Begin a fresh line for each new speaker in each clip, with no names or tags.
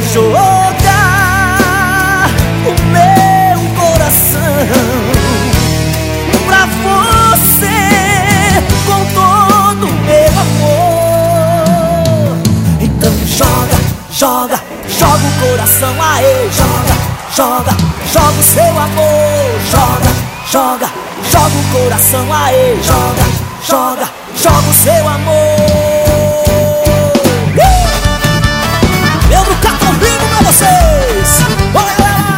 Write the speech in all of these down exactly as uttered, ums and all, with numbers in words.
jogar o meu coração pra você com todo o meu amor. Então joga, joga, joga o coração, aê, joga, joga, joga o seu amor, joga, joga, joga o coração, aê, joga, joga, joga o seu amor. Leandro Cato ao vivo pra vocês. Bora, galera!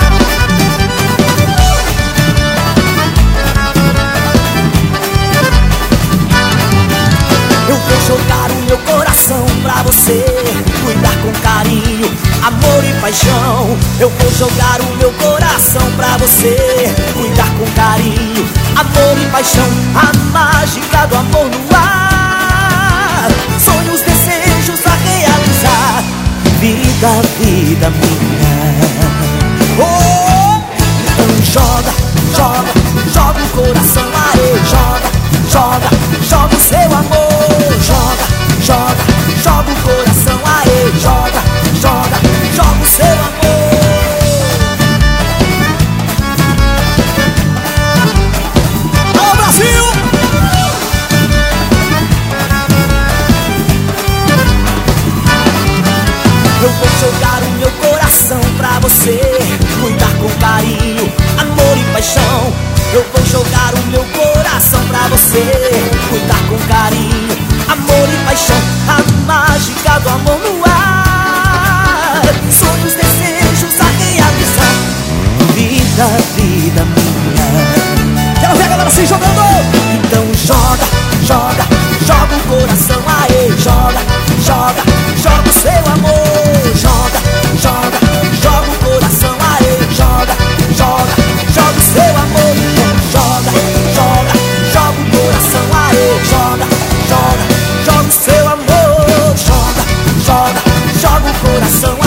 Eu vou jogar o meu coração pra você, cuidar com carinho, amor e paixão. Eu vou jogar o meu coração pra você, cuidar com carinho, amor e paixão. A mágica do amor no ar, sonhos, desejos a realizar. Vida, vida minha. Oh, então joga, joga, joga o coração, aê, joga, joga, joga o seu amor, joga, joga, joga o coração, aê, joga, joga, joga o seu amor. Alô, Brasil! Eu vou jogar o meu coração pra você, cuidar com carinho, amor e paixão. Eu vou jogar o meu coração pra você, cuidar com carinho, amor e paixão. A mágica do amor no ar, sonhos, desejos a realizar. Vida, vida minha. Quero ver a galera se jogando. Então joga, joga, joga o coração, aê, joga, joga, joga o seu amor, joga, joga, joga o coração, aê, joga, joga, joga o seu amor. Então joga, joga, joga o coração, aê, joga, joga, joga o seu amor, joga, joga, joga o coração.